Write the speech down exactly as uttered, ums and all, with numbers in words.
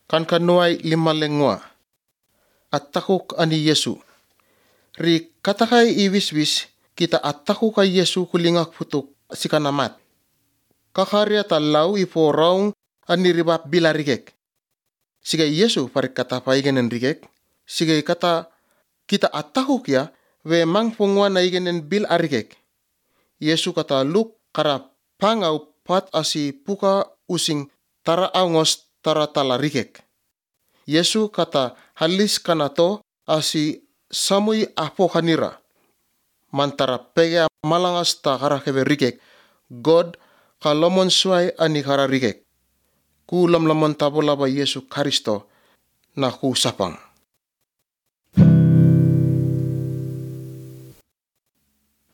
kan kanuai lima lengua. Atakuk ani Yesu. Ri katakai iwiswis kita atakuk ka Yesu kulingak putuk sikanamat. Kakarya talau ipo raung ani ribab bilarigek. Sigai Yesu parik kata paigenen rigek. Sigai kata kita atakuk ya we mang pungwa na igenen bil arigek. Yesu kata luk kara pangau pat asi puka using tara aungos tara talarigek. Yesu kata halis kanato asi samui apo kanira. Mantara pege malangas ta kara kebe rigek. God kalomon suai ani kara rigek. Ku lam lamon tabola ba Yesu Kristo na ku sapang.